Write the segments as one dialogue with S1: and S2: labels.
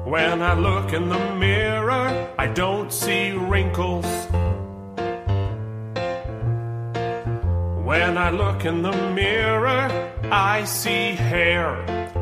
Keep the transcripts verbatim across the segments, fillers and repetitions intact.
S1: When I look in the mirror, I don't see wrinkles. When I look in the mirror, I see hair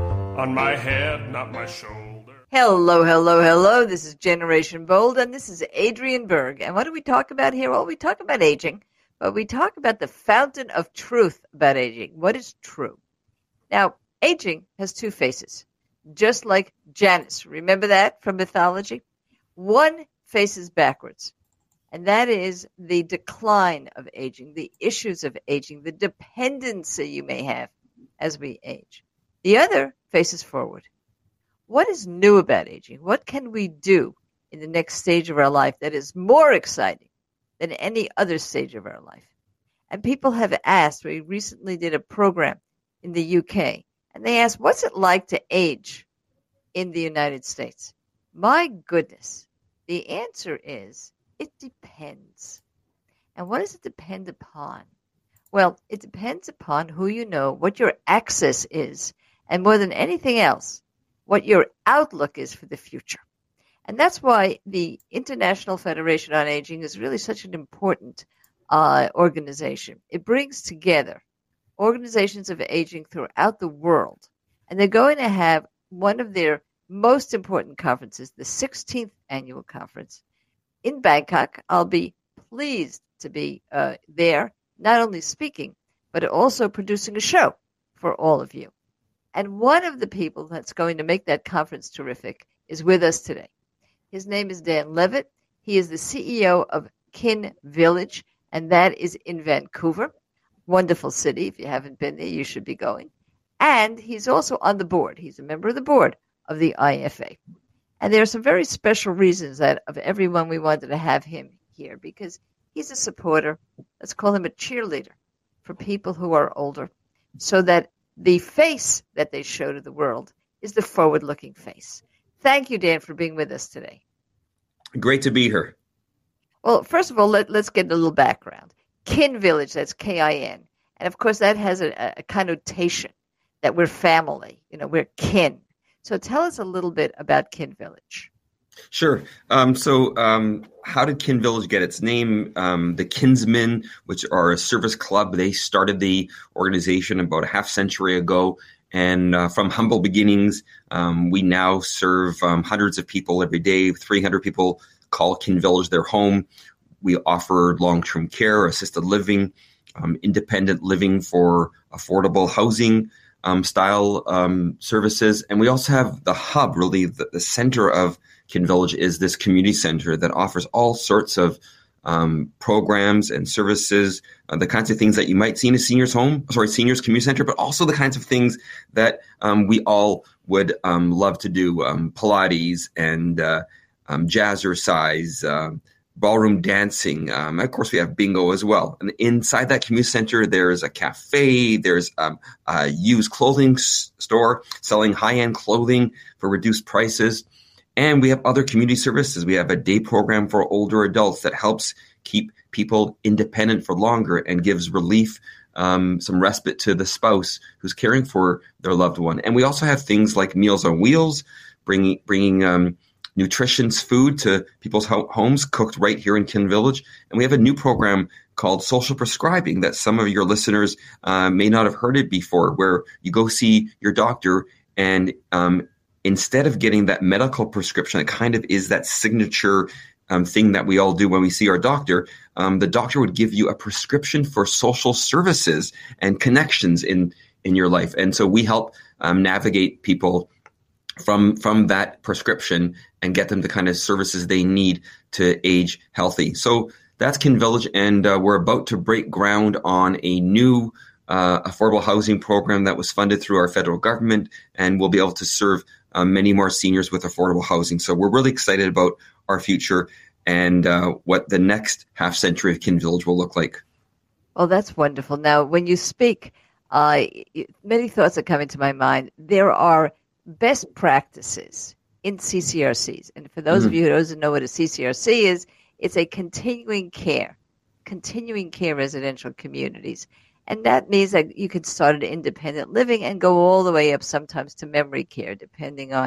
S1: on my head, not my shoulder.
S2: Hello, hello, hello. This is Generation Bold, and this is Adrienne Berg. And what do we talk about here? Well, we talk about aging, but we talk about the fountain of truth about aging. What is true? Now, aging has two faces, just like Janus. Remember that from mythology? One faces backwards, and that is the decline of aging, the issues of aging, the dependency you may have as we age. The other faces forward. What is new about aging? What can we do in the next stage of our life that is more exciting than any other stage of our life? And people have asked, we recently did a program in the U K, and they asked, what's it like to age in the United States? My goodness, the answer is, it depends. And what does it depend upon? Well, it depends upon who you know, what your access is, and more than anything else, what your outlook is for the future. And that's why the International Federation on Aging is really such an important uh, organization. It brings together organizations of aging throughout the world. And they're going to have one of their most important conferences, the sixteenth annual conference in Bangkok. I'll be pleased to be uh, there, not only speaking, but also producing a show for all of you. And one of the people that's going to make that conference terrific is with us today. His name is Dan Levitt. He is the C E O of Kin Village, and that is in Vancouver. Wonderful city. If you haven't been there, you should be going. And he's also on the board. He's a member of the board of the I F A. And there are some very special reasons that of everyone we wanted to have him here, because he's a supporter. Let's call him a cheerleader for people who are older, so that the face that they show to the world is the forward-looking face. Thank you, Dan, for being with us today.
S3: Great to be here.
S2: Well, first of all, let, let's get a little background. Kin Village, that's K I N. And, of course, that has a, a connotation that we're family. You know, we're kin. So tell us a little bit about Kin Village.
S3: Sure. Um, so um, how did Kin Village get its name? Um, the Kinsmen, which are a service club, they started the organization about a half century ago. And uh, from humble beginnings, um, we now serve um, hundreds of people every day. three hundred people call Kin Village their home. We offer long-term care, assisted living, um, independent living for affordable housing um, style um, services. And we also have the hub, really the, the center of Kin Village is this community center that offers all sorts of um, programs and services, uh, the kinds of things that you might see in a senior's home, sorry, senior's community center, but also the kinds of things that um, we all would um, love to do, um, Pilates and uh, um, jazzercise, uh, ballroom dancing. Um, of course, we have bingo as well. And inside that community center, there's a cafe, there's um, a used clothing s- store selling high-end clothing for reduced prices. And we have other community services. We have a day program for older adults that helps keep people independent for longer and gives relief, um, some respite to the spouse who's caring for their loved one. And we also have things like Meals on Wheels, bringing bringing um, nutritious food to people's ho- homes, cooked right here in Kin Village. And we have a new program called Social Prescribing that some of your listeners uh, may not have heard it before, where you go see your doctor and um, instead of getting that medical prescription, it kind of is that signature um, thing that we all do when we see our doctor. Um, the doctor would give you a prescription for social services and connections in, in your life. And so we help um, navigate people from from that prescription and get them the kind of services they need to age healthy. So that's Kin Village, and uh, we're about to break ground on a new uh, affordable housing program that was funded through our federal government, and we'll be able to serve Um, many more seniors with affordable housing. So we're really excited about our future and uh, what the next half century of Kin Village will look like.
S2: Well, that's wonderful. Now, when you speak, uh, many thoughts are coming to my mind. There are best practices in C C R Cs. And for those mm-hmm. of you who don't know what a C C R C is, it's a continuing care, continuing care residential communities. And that means that you could start at independent living and go all the way up sometimes to memory care, depending on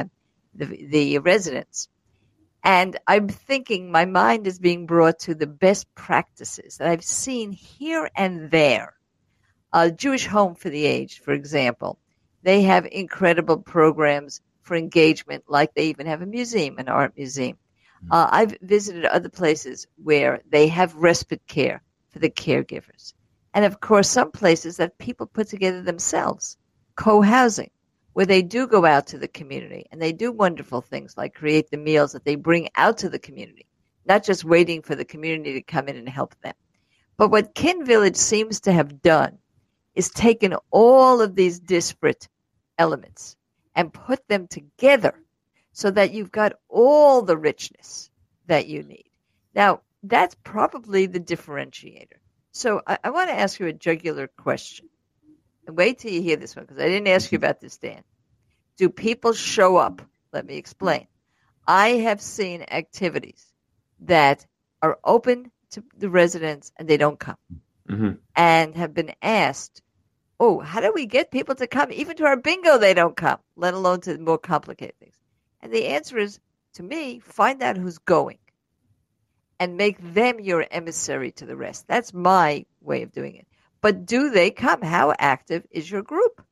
S2: the, the residents. And I'm thinking my mind is being brought to the best practices that I've seen here and there. A Jewish Home for the Aged, for example, they have incredible programs for engagement, like they even have a museum, an art museum. Uh, I've visited other places where they have respite care for the caregivers. And, of course, some places that people put together themselves, co-housing, where they do go out to the community and they do wonderful things like create the meals that they bring out to the community, not just waiting for the community to come in and help them. But what Kin Village seems to have done is taken all of these disparate elements and put them together so that you've got all the richness that you need. Now, that's probably the differentiator. So I, I want to ask you a jugular question. And wait till you hear this one, because I didn't ask you about this, Dan. Do people show up? Let me explain. I have seen activities that are open to the residents and they don't come. Mm-hmm. And have been asked, oh, how do we get people to come? Even to our bingo, they don't come, let alone to more complicated things. And the answer is, to me, find out who's going and make them your emissary to the rest. That's my way of doing it. But do they come? How active is your group?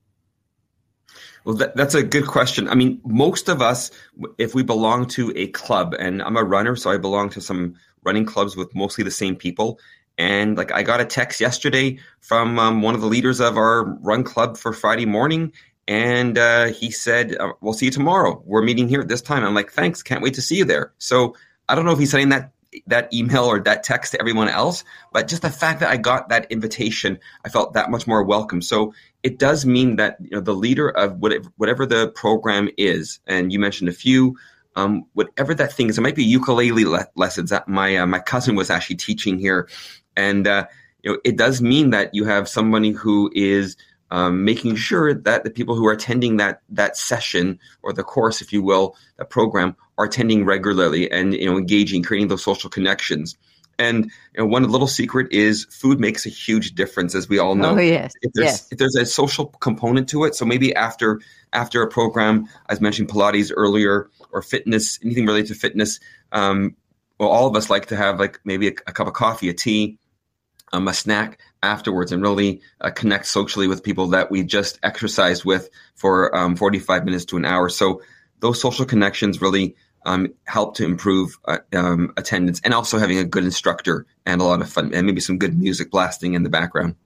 S3: Well, that, that's a good question. I mean, most of us, if we belong to a club, and I'm a runner, so I belong to some running clubs with mostly the same people. And like I got a text yesterday from um, one of the leaders of our run club for Friday morning. And uh, he said, uh, we'll see you tomorrow. We're meeting here at this time. I'm like, thanks. Can't wait to see you there. So I don't know if he's sending that that email or that text to everyone else, but just the fact that I got that invitation, I felt that much more welcome. So it does mean that, you know, the leader of whatever, whatever the program is, and you mentioned a few, um, whatever that thing is, it might be ukulele le- lessons that my uh, my cousin was actually teaching here. And uh, you know, it does mean that you have somebody who is Um, making sure that the people who are attending that that session or the course, if you will, that program, are attending regularly and, you know, engaging, creating those social connections. And, you know, one little secret is food makes a huge difference, as we all know.
S2: Oh, yes.
S3: If there's,
S2: yes.
S3: if there's a social component to it, so maybe after after a program, as mentioned Pilates earlier, or fitness, anything related to fitness, um, well, all of us like to have like maybe a, a cup of coffee, a tea, um, a snack afterwards, and really uh, connect socially with people that we just exercised with for um, forty-five minutes to an hour. So those social connections really um, help to improve uh, um, attendance, and also having a good instructor and a lot of fun, and maybe some good music blasting in the background.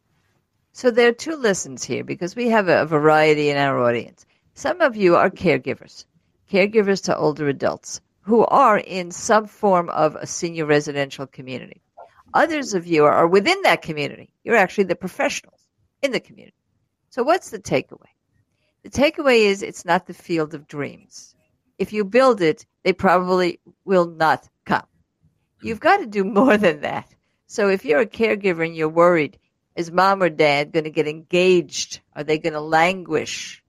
S2: So there are two lessons here, because we have a variety in our audience. Some of you are caregivers, caregivers to older adults who are in some form of a senior residential community. Others of you are within that community. You're actually the professionals in the community. So what's the takeaway? The takeaway is it's not the field of dreams. If you build it, they probably will not come. You've got to do more than that. So if you're a caregiver and you're worried, is mom or dad going to get engaged? Are they going to languish?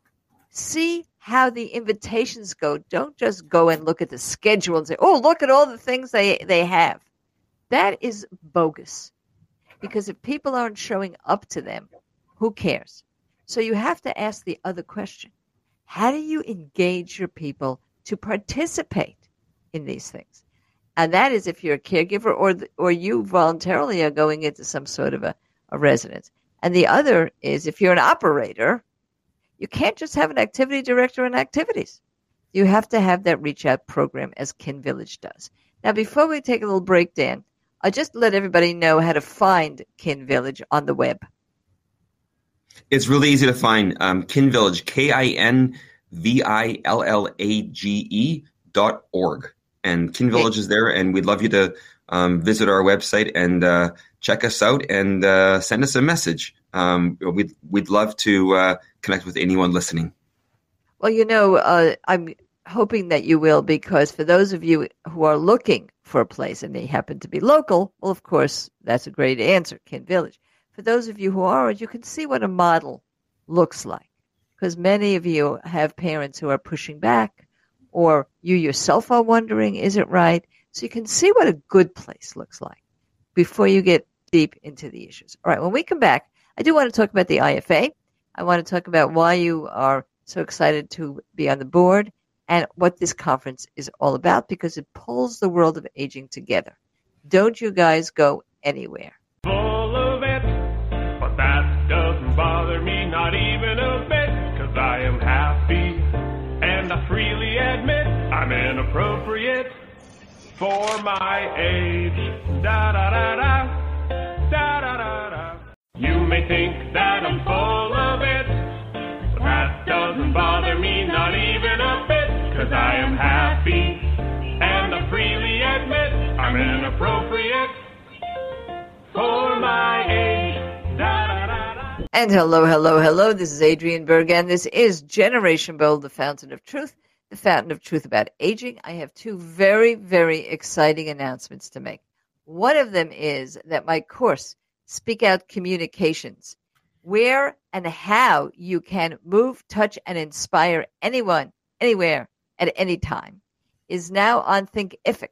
S2: See how the invitations go. Don't just go and look at the schedule and say, oh, look at all the things they, they have. That is bogus, because if people aren't showing up to them, who cares? So you have to ask the other question. How do you engage your people to participate in these things? And that is if you're a caregiver or the, or you voluntarily are going into some sort of a, a residence. And the other is if you're an operator, you can't just have an activity director and activities. You have to have that reach out program, as Kin Village does. Now, before we take a little break, Dan, I'll just let everybody know how to find Kin Village on the web.
S3: It's really easy to find. Um, Kin Village, K I N V I L L A G E dot org. And Kin Village is there, and we'd love you to um, visit our website and uh, check us out and uh, send us a message. Um, we'd, we'd love to uh, connect with anyone listening.
S2: Well, you know, uh, I'm hoping that you will, because for those of you who are looking for a place and they happen to be local, well, of course, that's a great answer, Kin Village. For those of you who aren't, you can see what a model looks like, because many of you have parents who are pushing back, or you yourself are wondering, is it right? So you can see what a good place looks like before you get deep into the issues. All right, when we come back, I do want to talk about the I F A. I want to talk about why you are so excited to be on the board, and what this conference is all about, because it pulls the world of aging together. Don't you guys go anywhere.
S1: Full of it, but that doesn't bother me, not even a bit, because I am happy, and I freely admit I'm inappropriate for my age. Da da da da, da da da da. You may think that I'm full of it, but that doesn't bother me, not even a bit, because I am happy, and I freely admit I'm inappropriate for my age. Da, da, da, da.
S2: And hello, hello, hello. This is Adrienne Berg, and this is Generation Bold, the Fountain of Truth, the Fountain of Truth about aging. I have two very, very exciting announcements to make. One of them is that my course, Speak Out Communications, where and how you can move, touch, and inspire anyone, anywhere, at any time, is now on Thinkific.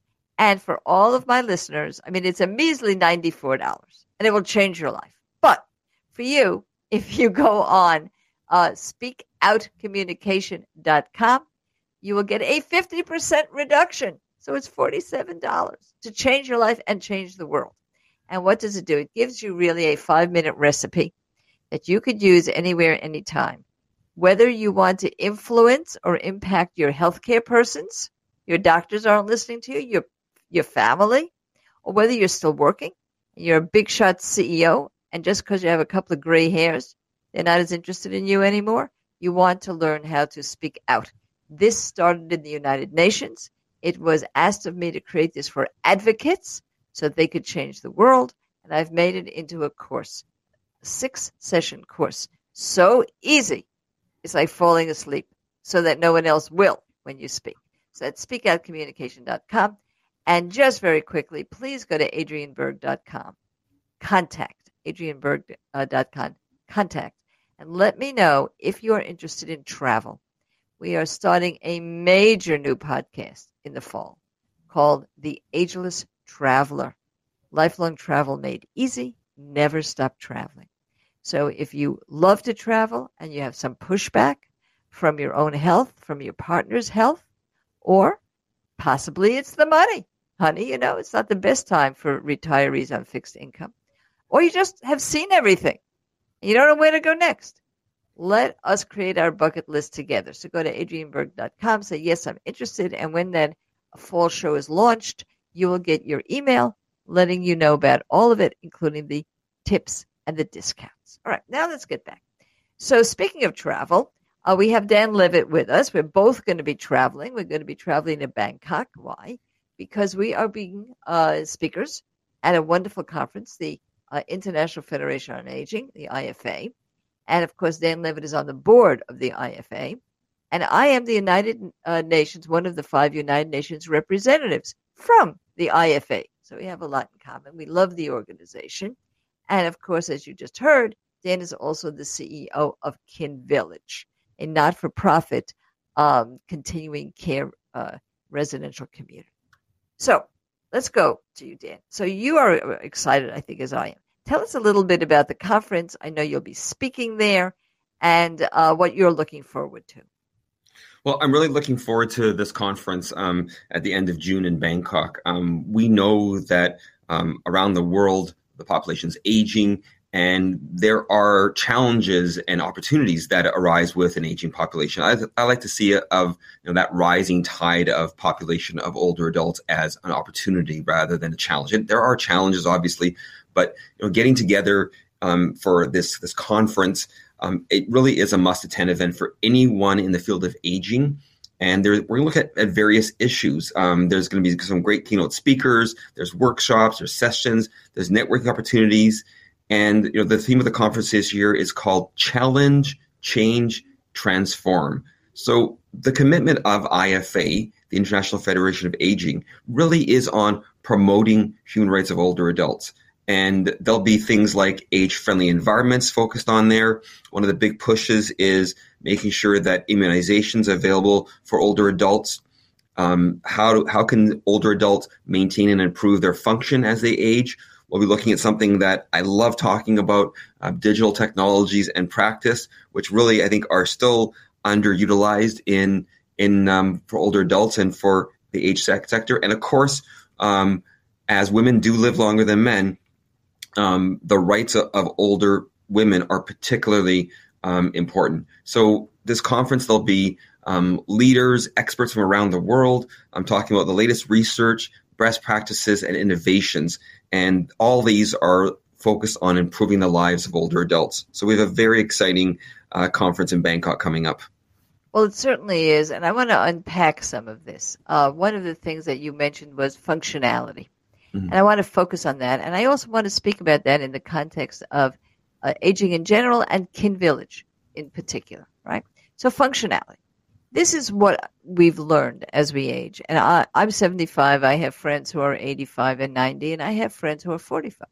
S2: And for all of my listeners, I mean, it's a measly ninety-four dollars, and it will change your life. But for you, if you go on uh, speak out communication dot com, you will get a fifty percent reduction. So it's forty-seven dollars to change your life and change the world. And what does it do? It gives you really a five-minute recipe that you could use anywhere, anytime. Whether you want to influence or impact your healthcare persons, your doctors aren't listening to you, your your family, or whether you're still working, and you're a big shot C E O, and just because you have a couple of gray hairs, they're not as interested in you anymore, you want to learn how to speak out. This started in the United Nations. It was asked of me to create this for advocates so that they could change the world, and I've made it into a course, a six-session course. So easy. It's like falling asleep so that no one else will when you speak. So that's speak out communication dot com. And just very quickly, please go to adrienne berg dot com. Contact, adrienne berg dot com. Contact. And let me know if you are interested in travel. We are starting a major new podcast in the fall called The Ageless Traveler. Lifelong travel made easy. Never stop traveling. So if you love to travel and you have some pushback from your own health, from your partner's health, or possibly it's the money. Honey, you know, it's not the best time for retirees on fixed income. Or you just have seen everything. You don't know where to go next. Let us create our bucket list together. So go to adrienne berg dot com, say, yes, I'm interested. And when that fall show is launched, you will get your email letting you know about all of it, including the tips and the discounts. All right, now let's get back. So speaking of travel, uh, we have Dan Levitt with us. We're both going to be traveling. We're going to be traveling to Bangkok. Why? Because we are being uh, speakers at a wonderful conference, the uh, International Federation on Aging, the I F A. And, of course, Dan Levitt is on the board of the I F A. And I am the United uh, Nations, one of the five United Nations representatives from the I F A. So we have a lot in common. We love the organization. And, of course, as you just heard, Dan is also the C E O of Kin Village, a not-for-profit um, continuing care uh, residential community. So let's go to you, Dan. So you are excited, I think, as I am. Tell us a little bit about the conference. I know you'll be speaking there, and uh, what you're looking forward to.
S3: Well, I'm really looking forward to this conference um, at the end of June in Bangkok. Um, we know that um, around the world, the population's aging, and there are challenges and opportunities that arise with an aging population. I, I like to see it of you know, that rising tide of population of older adults as an opportunity rather than a challenge. And there are challenges, obviously, but you know, getting together um, for this this conference, um, it really is a must-attend event for anyone in the field of aging. And there, we're going to look at, at various issues. Um, there's going to be some great keynote speakers. There's workshops. There's sessions. There's networking opportunities. And you know, the theme of the conference this year is called Challenge, Change, Transform. So the commitment of I F A, the International Federation of Aging, really is on promoting human rights of older adults. And there'll be things like age-friendly environments focused on there. One of the big pushes is making sure that immunizations are available for older adults. Um, how, how can older adults maintain and improve their function as they age? We'll be looking at something that I love talking about, uh, digital technologies and practice, which really I think are still underutilized in in um, for older adults and for the age sec- sector. And of course, um, as women do live longer than men, um, the rights of, of older women are particularly um, important. So this conference, there'll be um, leaders, experts from around the world. I'm talking about the latest research, best practices, and innovations. And all these are focused on improving the lives of older adults. So we have a very exciting uh, conference in Bangkok coming up.
S2: Well, it certainly is. And I want to unpack some of this. Uh, one of the things that you mentioned was functionality. Mm-hmm. And I want to focus on that. And I also want to speak about that in the context of uh, aging in general and Kin Village in particular, right? So functionality. This is what we've learned as we age. And I, I'm seventy-five. I have friends who are eighty-five and ninety, and I have friends who are forty-five.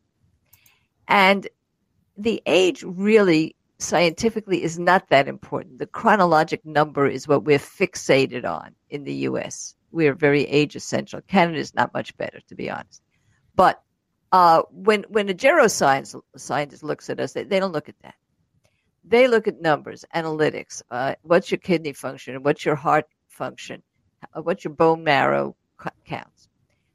S2: And the age really scientifically is not that important. The chronologic number is what we're fixated on in the U S. We're very age essential. Canada is not much better, to be honest. But uh, when when a geroscience scientist looks at us, they, they don't look at that. They look at numbers, analytics. Uh, what's your kidney function? What's your heart function? What's your bone marrow counts?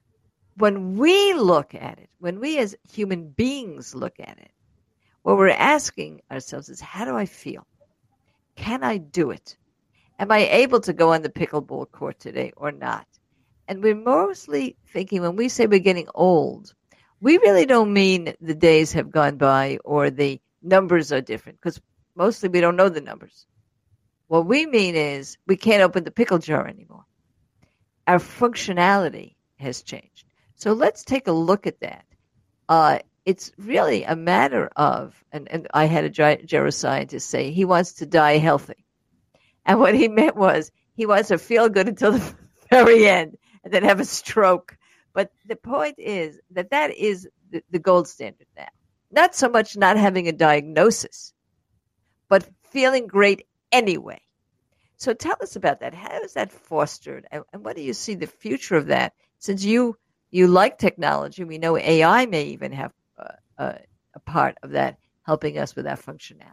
S2: When we look at it, when we as human beings look at it, what we're asking ourselves is, how do I feel? Can I do it? Am I able to go on the pickleball court today or not? And we're mostly thinking when we say we're getting old, we really don't mean the days have gone by or the numbers are different, because mostly we don't know the numbers. What we mean is we can't open the pickle jar anymore. Our functionality has changed. So let's take a look at that. Uh, it's really a matter of, and, and I had a geroscientist say he wants to die healthy. And what he meant was he wants to feel good until the very end and then have a stroke. But the point is that that is the, the gold standard now. Not so much not having a diagnosis, but feeling great anyway. So tell us about that. How is that fostered? And, and what do you see the future of that? Since you, you like technology, we know A I may even have uh, uh, a part of that, helping us with our functionality.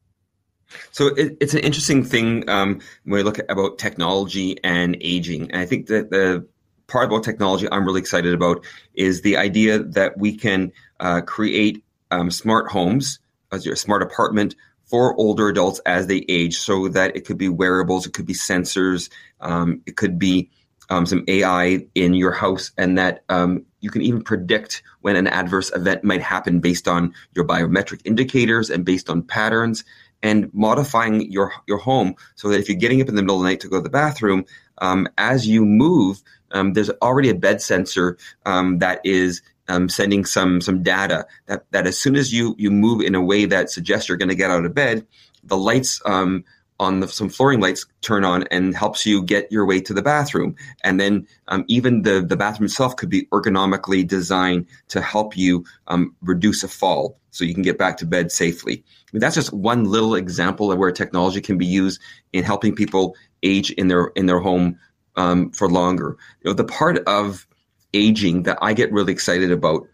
S3: So it, it's an interesting thing um, when we look at about technology and aging. And I think that the part about technology I'm really excited about is the idea that we can uh, create um, smart homes, as your smart apartment for older adults as they age, so that it could be wearables, it could be sensors, um, it could be um, some A I in your house, and that um, you can even predict when an adverse event might happen based on your biometric indicators and based on patterns, and modifying your your home so that if you're getting up in the middle of the night to go to the bathroom, um, as you move, um, there's already a bed sensor um, that is um, sending some some data that, that as soon as you, you move in a way that suggests you're going to get out of bed, the lights um, on the, some flooring lights turn on and helps you get your way to the bathroom. And then um, even the, the bathroom itself could be ergonomically designed to help you um, reduce a fall so you can get back to bed safely. I mean, that's just one little example of where technology can be used in helping people age in their in their home um, for longer. You know, the part of aging that I get really excited about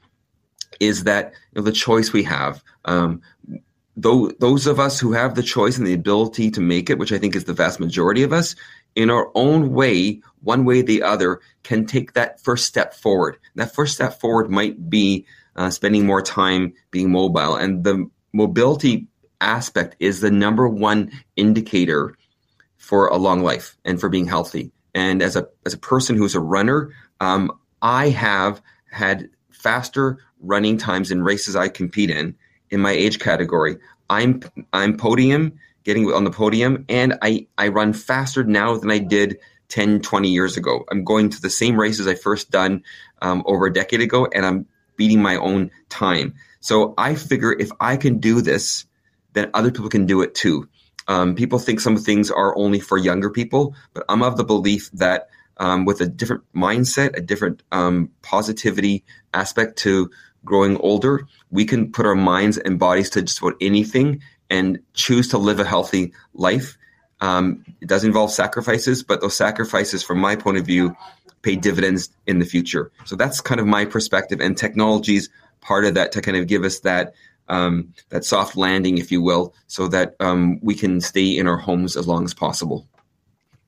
S3: is that, you know, the choice we have. Um, though those of us who have the choice and the ability to make it, which I think is the vast majority of us, in our own way, one way or the other, can take that first step forward. That first step forward might be uh, spending more time being mobile, and the mobility aspect is the number one indicator for a long life and for being healthy. And as a as a person who's a runner, um, I have had faster running times in races I compete in, in my age category. I'm I'm podium, getting on the podium, and I, I run faster now than I did ten, twenty years ago. I'm going to the same races I first done um, over a decade ago, and I'm beating my own time. So I figure if I can do this, then other people can do it too. Um, people think some things are only for younger people, but I'm of the belief that um, with a different mindset, a different um, positivity aspect to growing older, we can put our minds and bodies to just about anything and choose to live a healthy life. Um, it does involve sacrifices, but those sacrifices, from my point of view, pay dividends in the future. So that's kind of my perspective, and technology's part of that to kind of give us that um, that soft landing, if you will, so that um, we can stay in our homes as long as possible.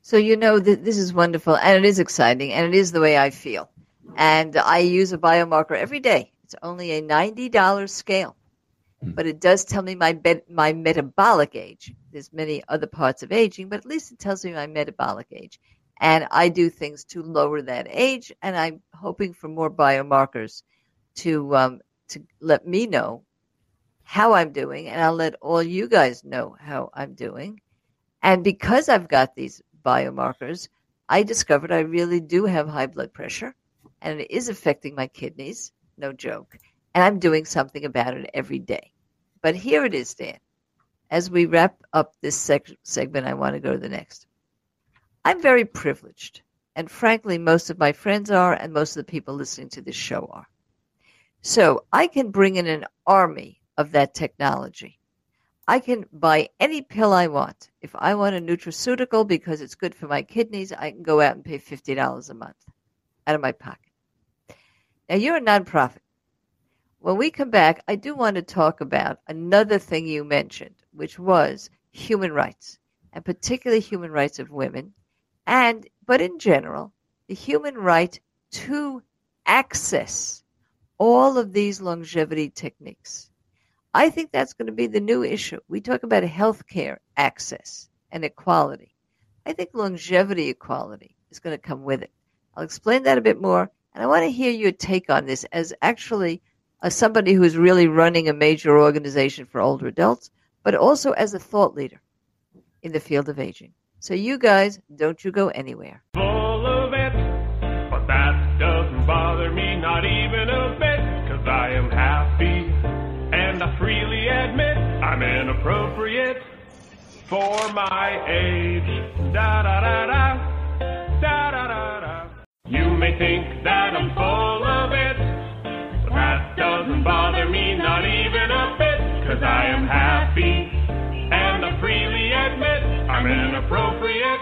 S2: So, you know, th- this is wonderful, and it is exciting, and it is the way I feel. And I use a biomarker every day. It's only a ninety dollars scale, but it does tell me my be- my metabolic age. There's many other parts of aging, but at least it tells me my metabolic age. And I do things to lower that age, and I'm hoping for more biomarkers to um, to let me know how I'm doing, and I'll let all you guys know how I'm doing. And because I've got these biomarkers, I discovered I really do have high blood pressure, and it is affecting my kidneys, no joke, and I'm doing something about it every day. But here it is, Dan. As we wrap up this seg- segment, I want to go to the next. I'm very privileged, and frankly, most of my friends are, and most of the people listening to this show are. So I can bring in an army of that technology. I can buy any pill I want. If I want a nutraceutical because it's good for my kidneys, I can go out and pay fifty dollars a month out of my pocket. Now, you're a nonprofit. When we come back, I do want to talk about another thing you mentioned, which was human rights, and particularly human rights of women, and, but in general, the human right to access all of these longevity techniques. I think that's going to be the new issue. We talk about healthcare access and equality. I think longevity equality is going to come with it. I'll explain that a bit more, and I want to hear your take on this as actually as somebody who is really running a major organization for older adults, but also as a thought leader in the field of aging. So you guys, don't you go anywhere.
S1: Full of it, but that doesn't bother me, not even a bit, because I am happy, and I freely admit I'm inappropriate for my age. Da da da da, da da da da. You may think that I'm full of it, but that doesn't bother me, not even a bit, because I am happy, and I freely admit I'm inappropriate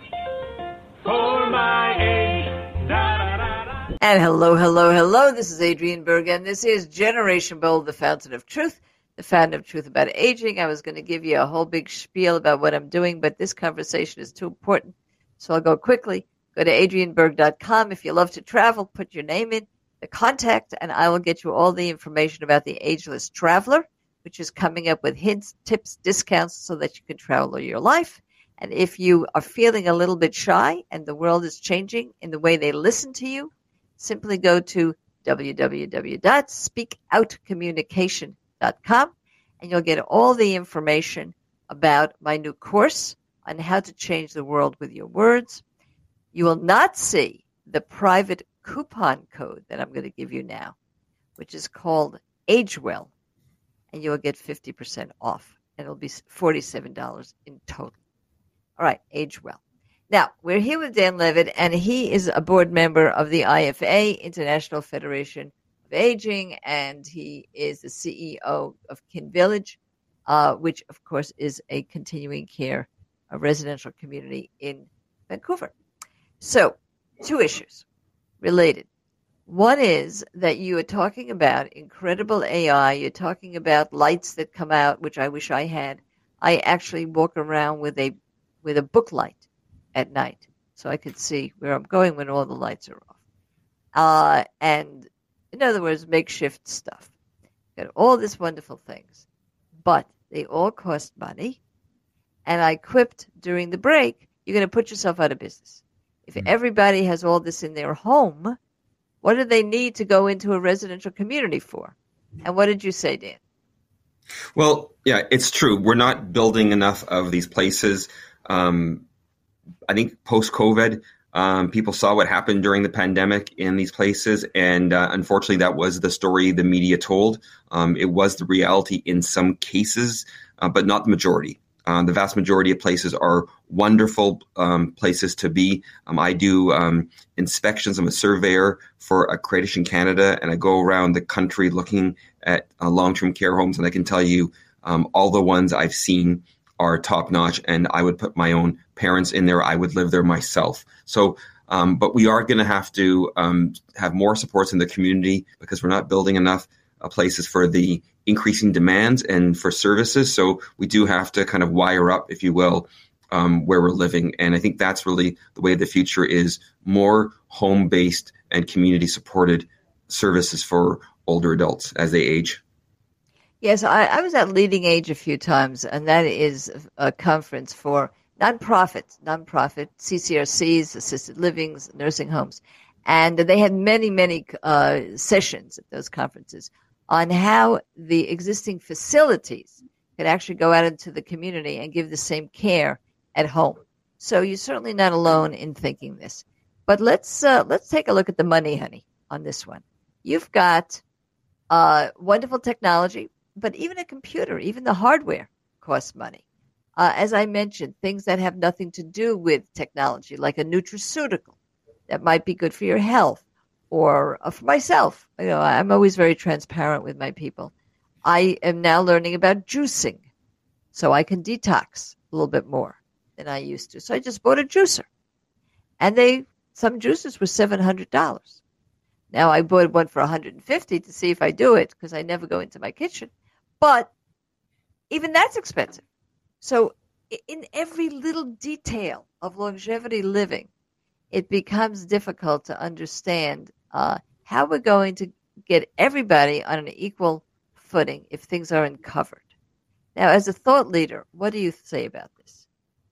S1: for my age. Da, da, da, da.
S2: And hello, hello, hello. This is Adrienne Berg, and this is Generation Bold, the fountain of truth, the fountain of truth about aging. I was going to give you a whole big spiel about what I'm doing, but this conversation is too important, so I'll go quickly. Go to adrienne berg dot com. If you love to travel, put your name in, the contact, and I will get you all the information about the Ageless Traveler, which is coming up with hints, tips, discounts so that you can travel all your life. And if you are feeling a little bit shy and the world is changing in the way they listen to you, simply go to w w w dot speak out communication dot com and you'll get all the information about my new course on how to change the world with your words. You will not see the private coupon code that I'm going to give you now, which is called AgeWell. And you'll get fifty percent off, and it'll be forty-seven dollars in total. All right, age well. Now, we're here with Dan Levitt, and he is a board member of the I F A, International Federation of Aging, and he is the C E O of Kin Village, uh, which, of course, is a continuing care a residential community in Vancouver. So, two issues related. One is that you are talking about incredible A I. You're talking about lights that come out, which I wish I had. I actually walk around with a with a book light at night, so I could see where I'm going when all the lights are off. Uh, and in other words, makeshift stuff. Got all these wonderful things, but they all cost money. And I quipped during the break, you're going to put yourself out of business. If mm-hmm. everybody has all this in their home, what do they need to go into a residential community for? And what did you say, Dan?
S3: Well, yeah, it's true. We're not building enough of these places. Um, I think post-COVID, um, people saw what happened during the pandemic in these places. And uh, unfortunately, that was the story the media told. Um, it was the reality in some cases, uh, but not the majority. Um, the vast majority of places are wonderful um, places to be. Um, I do um, inspections. I'm a surveyor for Accreditation Canada, and I go around the country looking at uh, long-term care homes, and I can tell you um, all the ones I've seen are top-notch, and I would put my own parents in there. I would live there myself. So, um, but we are going to have to um, have more supports in the community because we're not building enough uh, places for the increasing demands and for services. So we do have to kind of wire up, if you will, um, where we're living. And I think that's really the way of the future is more home-based and community-supported services for older adults as they age.
S2: Yes, I, I was at Leading Age a few times, and that is a conference for nonprofits, nonprofit C C R Cs, assisted livings, nursing homes. And they had many, many uh, sessions at those conferences on how the existing facilities could actually go out into the community and give the same care at home. So you're certainly not alone in thinking this. But let's uh, let's take a look at the money, honey, on this one. You've got uh, wonderful technology, but even a computer, even the hardware costs money. Uh, as I mentioned, things that have nothing to do with technology, like a nutraceutical that might be good for your health, or uh, for myself. You know, I'm always very transparent with my people. I am now learning about juicing, so I can detox a little bit more than I used to. So I just bought a juicer, and they some juicers were seven hundred dollars. Now I bought one for one hundred fifty dollars to see if I do it, because I never go into my kitchen. But even that's expensive. So in every little detail of longevity living, it becomes difficult to understand uh, how we're going to get everybody on an equal footing if things aren't covered. Now, as a thought leader, what do you say about this?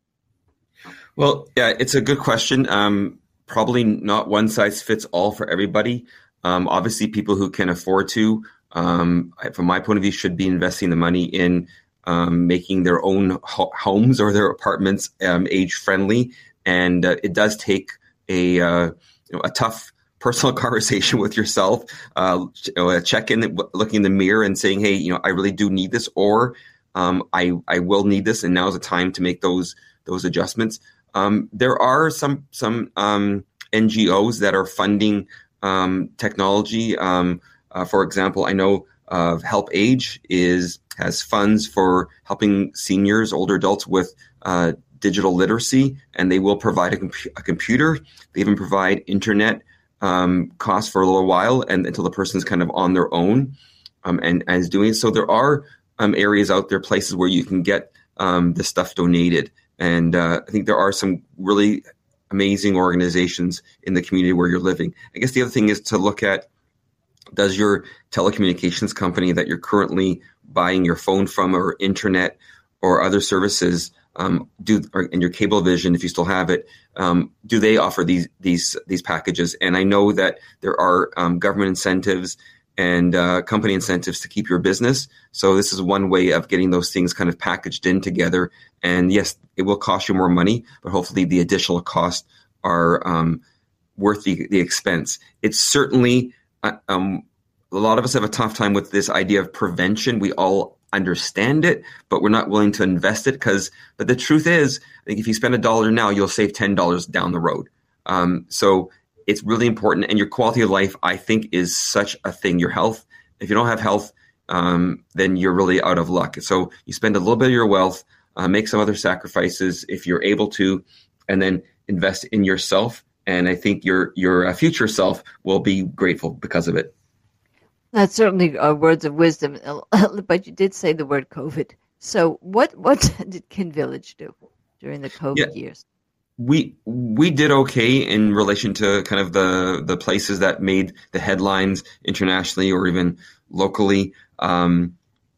S3: Well, yeah, it's a good question. Um, probably not one size fits all for everybody. Um, obviously, people who can afford to, um, from my point of view, should be investing the money in um, making their own ho- homes or their apartments um, age-friendly. And uh, it does take a uh, you know, a tough personal conversation with yourself, uh, a check in, looking in the mirror and saying, hey, you know, I really do need this, or um, I I will need this, and now's the time to make those those adjustments. Um, there are some some um, N G Os that are funding um, technology. Um, uh, for example, I know uh, Help Age is has funds for helping seniors, older adults with uh, digital literacy, and they will provide a, comp- a computer. They even provide internet um, costs for a little while, and until the person's kind of on their own um, and, and is doing it. So there are um, areas out there, places where you can get um, this stuff donated. And uh, I think there are some really amazing organizations in the community where you're living. I guess the other thing is to look at, does your telecommunications company that you're currently buying your phone from, or internet or other services, um, do or, and your Cablevision, if you still have it, um, do they offer these these these packages? And I know that there are um, government incentives and uh, company incentives to keep your business. So this is one way of getting those things kind of packaged in together. And yes, it will cost you more money, but hopefully the additional costs are um, worth the, the expense. It's certainly, uh, um, a lot of us have a tough time with this idea of prevention. We all understand it, but we're not willing to invest it because, but the truth is, I think if you spend a dollar now, you'll save ten dollars down the road. Um, so it's really important. And your quality of life, I think, is such a thing. Your health, if you don't have health, um, then you're really out of luck. So you spend a little bit of your wealth, uh, make some other sacrifices if you're able to, and then invest in yourself. And I think your your uh, future self will be grateful because of it.
S2: That's certainly uh, words of wisdom, but you did say the word COVID. So what what did Kin Village do during the COVID yeah. years?
S3: We we did okay in relation to kind of the, the places that made the headlines internationally or even locally. Um,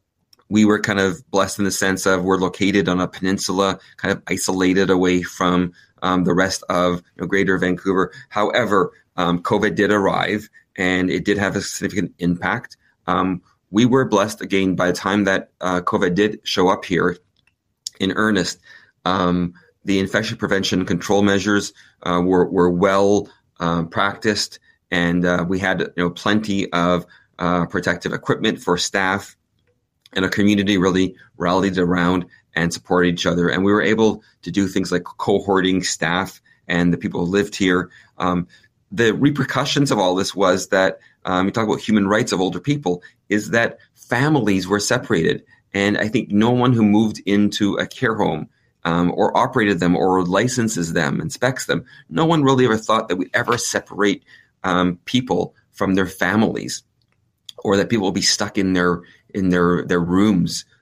S3: we were kind of blessed in the sense of we're located on a peninsula, kind of isolated away from um, the rest of you know, Greater Vancouver. However, um, COVID did arrive, and it did have a significant impact. Um, we were blessed, again, by the time that uh, COVID did show up here in earnest. Um, the infection prevention and control measures uh, were, were well um, practiced, and uh, we had you know plenty of uh, protective equipment for staff, and a community really rallied around and supported each other. And we were able to do things like cohorting staff and the people who lived here. Um, The repercussions of all this was that, um, we talk about human rights of older people, is that families were separated. And I think no one who moved into a care home um, or operated them or licenses them, inspects them, no one really ever thought that we'd ever separate um, people from their families, or that people would be stuck in their in their, their rooms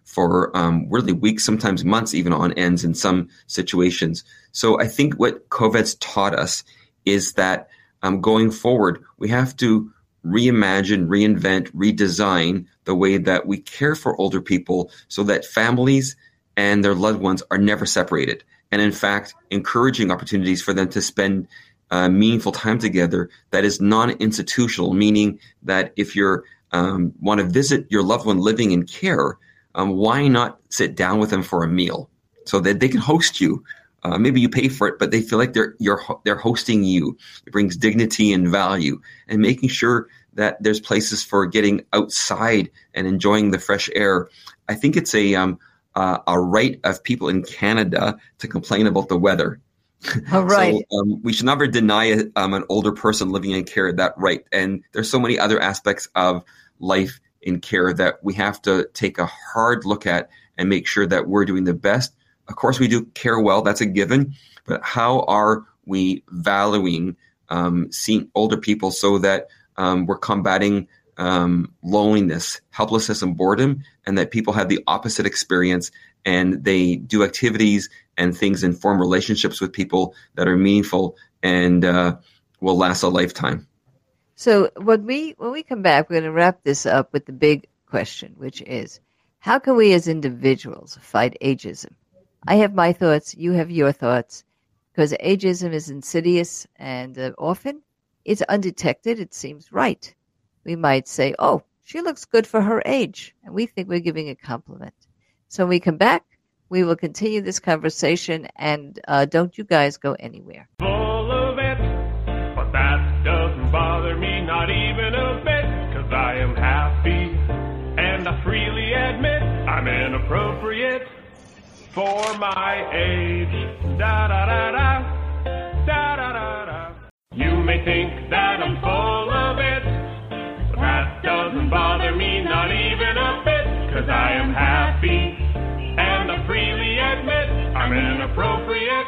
S3: for um, really weeks, sometimes months, even on ends in some situations. So I think what COVID's taught us is that um, going forward, we have to reimagine, reinvent, redesign the way that we care for older people so that families and their loved ones are never separated. And in fact, encouraging opportunities for them to spend uh, meaningful time together that is non-institutional, meaning that if you um, want to visit your loved one living in care, um, why not sit down with them for a meal so that they can host you? Uh, maybe you pay for it, but they feel like they're you're they're hosting you. It brings dignity and value, and making sure that there's places for getting outside and enjoying the fresh air. I think it's a um, uh, a right of people in Canada to complain about the weather.
S2: All right.
S3: So um, we should never deny um, an older person living in care that right. And there's so many other aspects of life in care that we have to take a hard look at and make sure that we're doing the best. Of course, we do care well. That's a given. But how are we valuing um, seeing older people so that um, we're combating um, loneliness, helplessness, and boredom, and that people have the opposite experience and they do activities and things and form relationships with people that are meaningful and uh, will last a lifetime.
S2: So when we when we come back, we're going to wrap this up with the big question, which is, how can we as individuals fight ageism? I have my thoughts, you have your thoughts, because ageism is insidious and uh, often it's undetected. It seems right. We might say, oh, she looks good for her age, and we think we're giving a compliment. So when we come back, we will continue this conversation, and uh, don't you guys go anywhere.
S1: Full of it, but that doesn't bother me, not even a bit, because I am happy, and I freely admit I'm inappropriate for my age. Da da da da, da da da da. You may think that I'm full of it, but that doesn't bother me, not even a bit, because I am happy, and I freely admit I'm inappropriate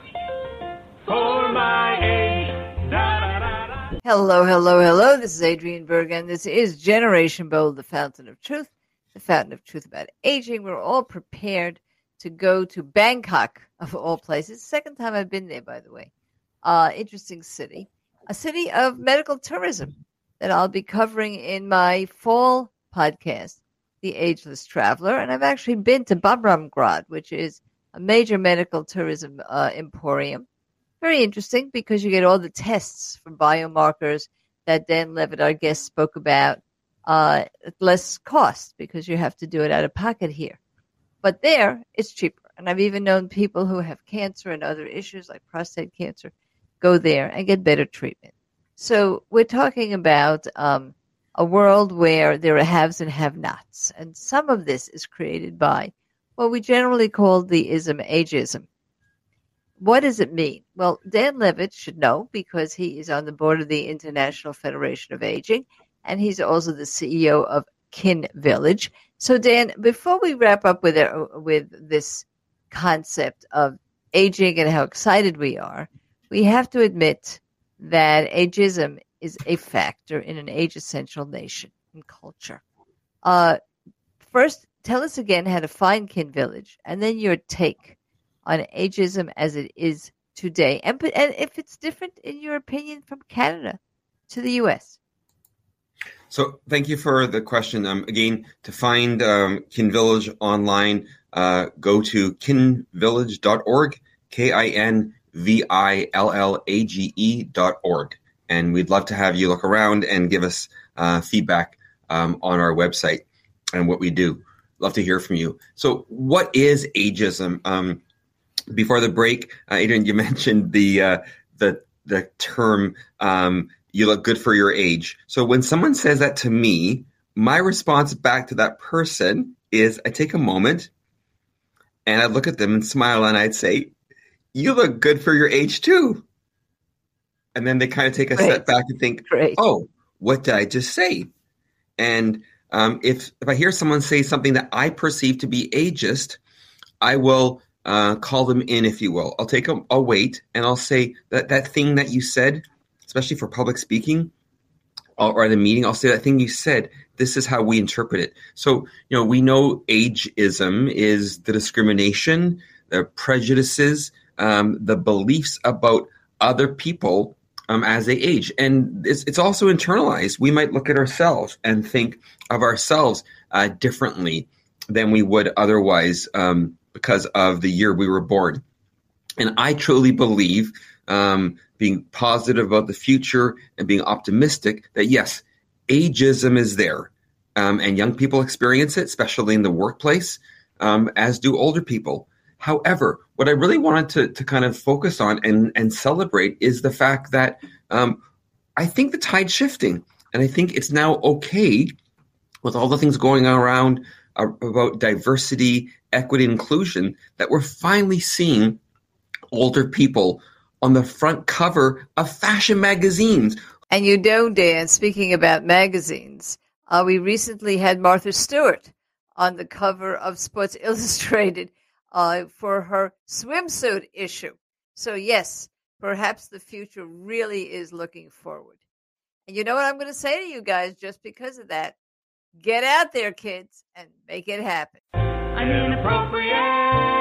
S1: for my age. Da da da da.
S2: Hello, hello, hello. This is Adrienne Berg, and this is Generation Bold, the fountain of truth, the fountain of truth about aging. We're all prepared to go to Bangkok, of all places. Second time I've been there, by the way. Uh, interesting city. A city of medical tourism that I'll be covering in my fall podcast, The Ageless Traveler. And I've actually been to Bamramgrad, which is a major medical tourism uh, emporium. Very interesting because you get all the tests for biomarkers that Dan Levitt, our guest, spoke about, uh, at less cost because you have to do it out of pocket here. But there, it's cheaper. And I've even known people who have cancer and other issues like prostate cancer go there and get better treatment. So we're talking about um, a world where there are haves and have-nots. And some of this is created by what we generally call the ism ageism. What does it mean? Well, Dan Levitt should know because he is on the board of the International Federation of Aging, and he's also the C E O of Kin Village. So, Dan, before we wrap up with it, with this concept of aging and how excited we are, we have to admit that ageism is a factor in an age-essential nation and culture. Uh, first, tell us again how to find Kin Village, and then your take on ageism as it is today, and, and if it's different, in your opinion, from Canada to the U S.
S3: So thank you for the question. Um, again, to find um, Kin Village online, uh, go to kin village dot org, K I N V I L L A G E dot org. And we'd love to have you look around and give us uh, feedback um, on our website and what we do. Love to hear from you. So what is ageism? Um, before the break, uh, Adrienne, you mentioned the uh, the the term um, you look good for your age. So when someone says that to me, my response back to that person is I take a moment and I look at them and smile and I'd say, you look good for your age too. And then they kind of take a
S2: Great.
S3: step back and think,
S2: Great.
S3: oh, what did I just say? And um, if, if I hear someone say something that I perceive to be ageist, I will uh, call them in, if you will. I'll take a, a wait and I'll say that that thing that you said, especially for public speaking, or at a meeting, I'll say that thing you said. This is how we interpret it. So, you know, we know ageism is the discrimination, the prejudices, um, the beliefs about other people um, as they age. And it's, it's also internalized. We might look at ourselves and think of ourselves uh, differently than we would otherwise um, because of the year we were born. And I truly believe, um, being positive about the future and being optimistic, that yes, ageism is there, um, and young people experience it, especially in the workplace, um, as do older people. However, what I really wanted to, to kind of focus on and, and celebrate is the fact that um, I think the tide's shifting, and I think it's now okay with all the things going around uh, about diversity, equity, inclusion, that we're finally seeing older people on the front cover of fashion magazines.
S2: And you know, Dan, speaking about magazines, uh, we recently had Martha Stewart on the cover of Sports Illustrated uh, for her swimsuit issue. So yes, perhaps the future really is looking forward. And you know what I'm going to say to you guys just because of that? Get out there, kids, and make it happen.
S1: I'm inappropriate.